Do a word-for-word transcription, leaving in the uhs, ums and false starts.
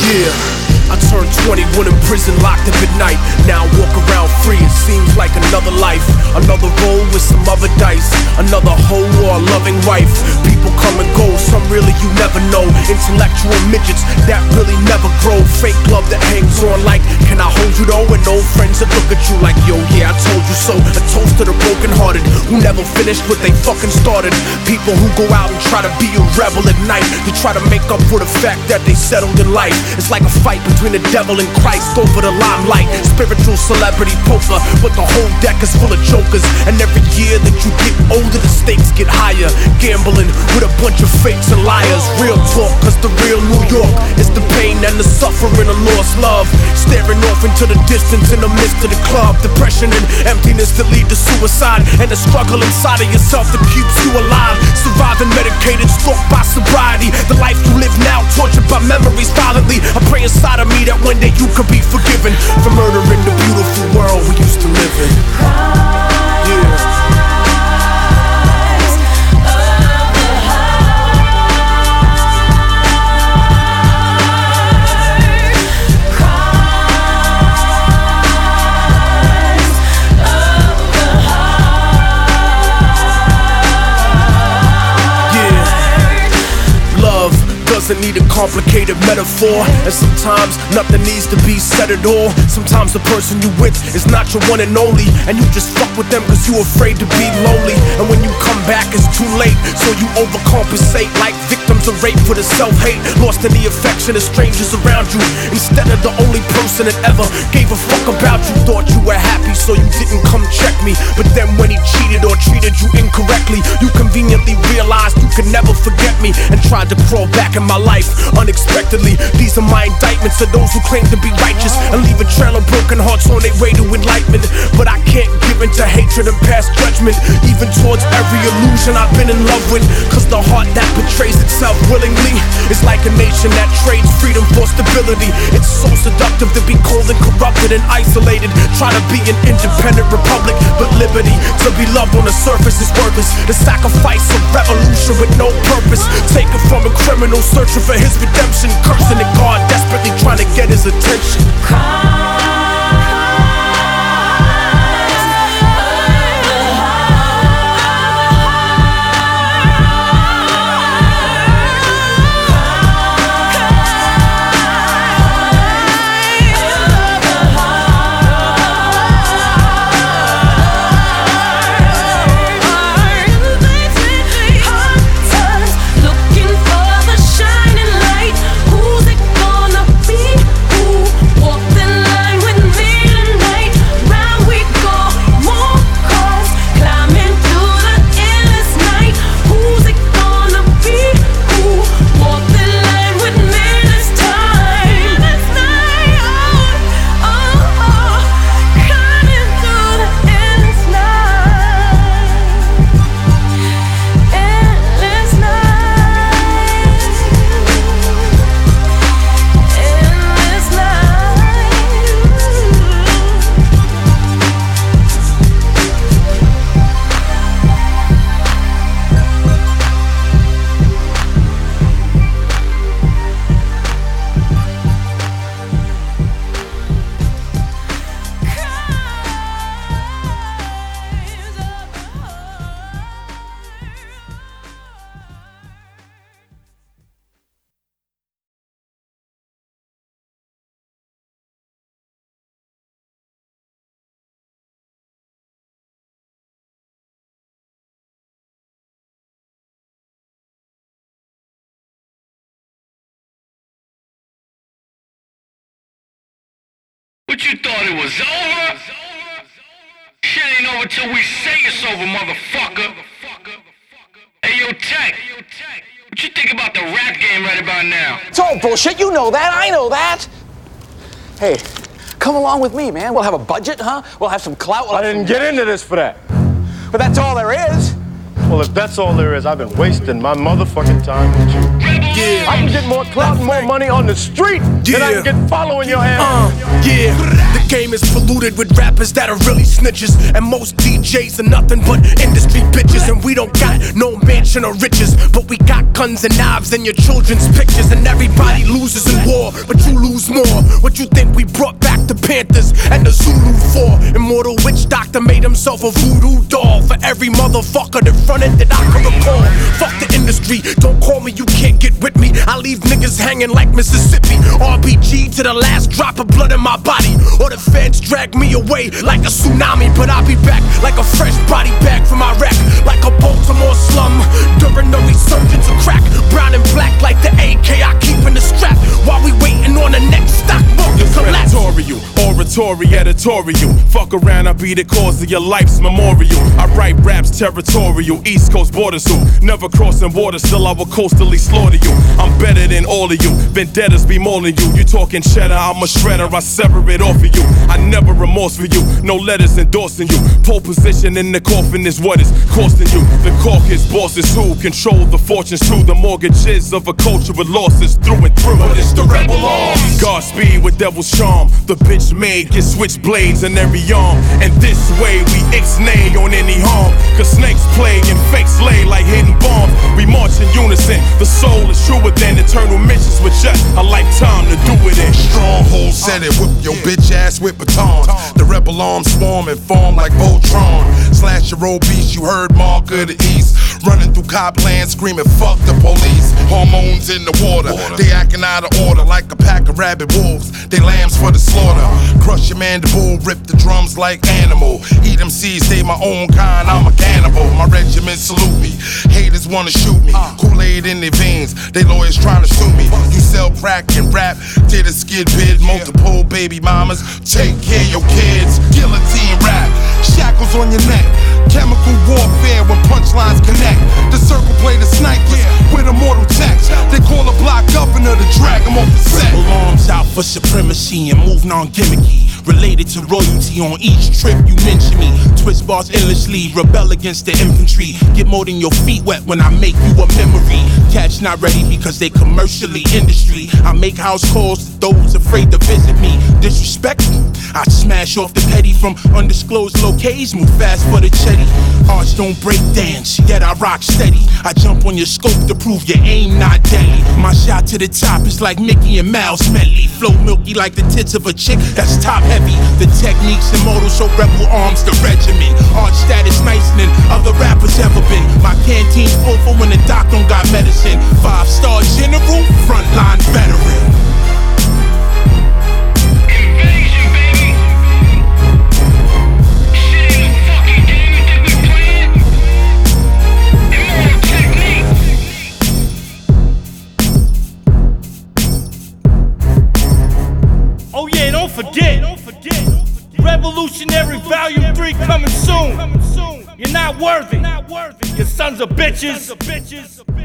Yeah, I turned twenty when in prison, locked up at night. Now I walk around free, it seems like another life. Another roll with some other dice. Another hoe or a loving wife. People come and go, some really you never know. Intellectual midgets that really never grow. Fake love that hangs on like, can I hold you though? And old friends that look at you like, yo, yeah, I told you so. A toast to the broken hearted who never finished what they fucking started. People who go out and try to be a rebel at night, to try to make up for the fact that they settled in life. It's like a fight between the devil and Christ over the limelight. Spiritual celebrity poker, but the whole deck is full of jokers. And every year that you get older, the stakes get higher. Gambling with a bunch of fakes and liars. Real talk, cause the real New York is the pain and the suffering of lost love. Staring off into the distance in the midst of the club. Depression and emptiness that lead to suicide, and the struggle inside of yourself that keeps you alive. Surviving medicated, stalked by sobriety. The life you live now, tortured by memories violently. I pray inside of me that one day you could be forgiven for murdering the beautiful world we used to live in. Yeah. Doesn't need a complicated metaphor, and sometimes nothing needs to be said at all. Sometimes the person you with is not your one and only, and you just fuck with them cause you afraid to be lonely. And when you come back it's too late, so you overcompensate like victims of rape for the self-hate. Lost in the affection of strangers around you, instead of the only person that ever gave a fuck about you. Thought you were happy so you didn't come check me, but then when he cheated or treated you incorrectly, you conveniently realized you could never forget me, and tried to crawl back in my life unexpectedly. These are my indictments of those who claim to be righteous and leave a trail of broken hearts on their way to enlightenment. But I can't give in to hatred and past judgment, even towards every illusion I've been in love with. Cause the heart that betrays itself willingly is like a nation that trades freedom for stability. It's so seductive to be cold and corrupted and isolated. Try to be an independent republic, but liberty to be loved on the surface is worthless. The sacrifice of revolution with no purpose, taken from a criminal searching for his redemption, cursing at God, desperately trying to get his attention. What you thought it was over? Shit ain't over till we say it's over, motherfucker. Hey, yo, Tech. What you think about the rap game right about now? It's all bullshit. You know that. I know that. Hey, come along with me, man. We'll have a budget, huh? We'll have some clout. We'll I didn't get into this for that. But that's all there is. Well, if that's all there is, I've been wasting my motherfucking time with you. Yeah. I can get more clout and more money on the street Yeah. than I can get following your ass. Uh, yeah. The game is polluted with rappers that are really snitches. And most D Js are nothing but industry bitches. And we don't got no mansion or riches, but we got guns and knives and your children's pictures. And everybody loses in war, but you lose more. What you think we brought back the Panthers and the Zulu for? Immortal witch doctor made himself a voodoo doll for every motherfucker that fronted that I could recall. Fuck the industry, don't call me, you can't get with me. I leave niggas hanging like Mississippi. R B G to the last drop of blood in my body, or the feds drag me away like a tsunami. But I'll be back like a fresh body bag from Iraq, like a Baltimore slum during the resurgence of crack. Brown and black like the A K I keep in the strap, while we waiting on the next stock market collapse. Editorial, oratory, editorial. Fuck around, I'll be the cause of your life's memorial. I write raps territorial, East Coast border zoo. Never crossing water, still I will coastally slaughter you. I'm better than all of you, vendettas be mauling you. You talking cheddar, I'm a shredder, I sever it off of you. I never remorse for you, no letters endorsing you. Pole position in the coffin is what is costing you. The caucus bosses who control the fortunes too. The mortgages of a culture with losses through and through. But it's the rebel arms. Godspeed with devil's charm. The bitch made get switchblades in every arm. And this way we ixnay on any harm. Cause snakes play and fakes lay like hidden bombs. We march in unison, the soul is truer than eternal missions with just a lifetime to do it in. Stronghold said it, whip your bitch ass with batons. The rebel arms swarm and form like Voltron. Slash your old beast, you heard Mark of the East. Running through Copland screaming fuck the police. Hormones in the water, they acting out of order like a pack of rabid wolves. They lambs for the slaughter. Crush your mandible, rip the drums like animal. Eat them seeds, they my own kind, I'm a cannibal. My regiment salute me, haters wanna shoot me. Kool-Aid in their veins, they lawyers trying to sue me. You sell crack and rap, did a skid bid. Multiple baby mamas, take care of your kids. Guillotine rap, shackles on your neck. Chemical warfare when punchlines connect. The circle play the snipers with immortal text. They call a block governor to drag him off the set. Rebel arms out for supremacy and move non-gimmicky. Related to royalty on each trip you mention me. Twist bars endlessly, rebel against the infantry. Get more than your feet wet when I make you a memory. Cats not ready because they commercially industry. I make house calls to those afraid to visit me. Disrespectful, I smash off the petty from undisclosed locations. Move fast for the chetty. Arts don't break dance, yet I rock steady. I jump on your scope to prove your aim not deadly. My shot to the top is like Mickey and Mouse medley. Flow milky like the tits of a chick that's top heavy. The techniques and modals show rebel arms the regiment. Art status nicer than other rappers ever been. My canteen's full for when the doc don't got medicine. Five star general, frontline veteran. Invasion, baby. Shit ain't no fucking game, you think we playing? Immortal technique. Oh yeah, don't forget, don't forget. Revolutionary Volume three coming soon. You're not worthy. Your sons of bitches.